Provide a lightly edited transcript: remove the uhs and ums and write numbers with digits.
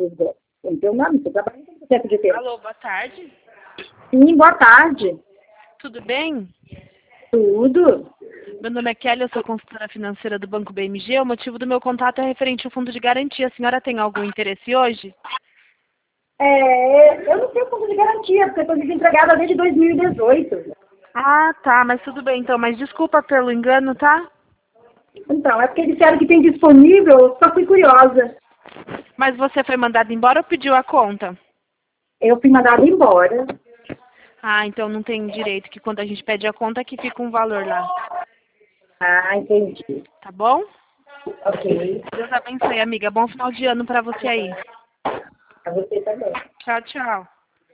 o teu nome, você trabalha com processo de tempo. Alô, boa tarde. Sim, boa tarde. Tudo bem? Tudo? Meu nome é Kelly, eu sou consultora financeira do Banco BMG. O motivo do meu contato é referente ao fundo de garantia. A senhora tem algum interesse hoje? Eu não tenho fundo de garantia, porque eu estou desempregada desde 2018. Ah, tá, mas tudo bem então. Mas desculpa pelo engano, tá? Então, é porque disseram que tem disponível, eu só fui curiosa. Mas você foi mandado embora ou pediu a conta? Eu fui mandada embora. Ah, então não tem direito, que quando a gente pede a conta que fica um valor lá. Ah, entendi. Tá bom? Ok. Deus abençoe, amiga. Bom final de ano pra você aí. Pra você também. Tchau, tchau.